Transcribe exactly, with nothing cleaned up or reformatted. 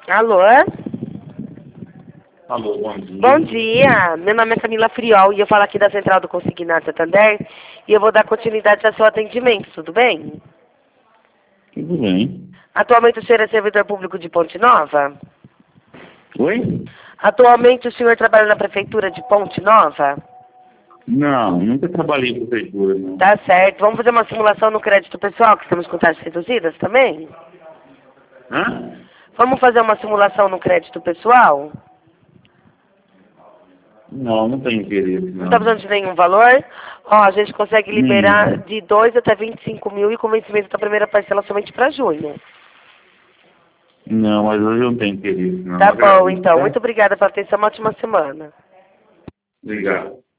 Alô? Alô, bom dia. Bom dia. Meu nome é Camila Friol e eu falo aqui da Central do Consignato Santander e eu vou dar continuidade ao seu atendimento, tudo bem? Tudo bem. Atualmente o senhor é servidor público de Ponte Nova? Oi? Atualmente o senhor trabalha na Prefeitura de Ponte Nova? Não, nunca trabalhei em prefeitura, não. Tá certo. Vamos fazer uma simulação no crédito pessoal, que estamos com taxas reduzidas também? Hã? Vamos fazer uma simulação no crédito pessoal? Não, não tenho interesse, Não não. está precisando de nenhum valor? Ó, a gente consegue liberar Hum. de dois até vinte e cinco mil e com vencimento da primeira parcela somente para junho. Não, mas hoje eu não tenho interesse, não. Tá bom, Agradeço, então. tá? Muito obrigada pela atenção. Uma ótima semana. Obrigado.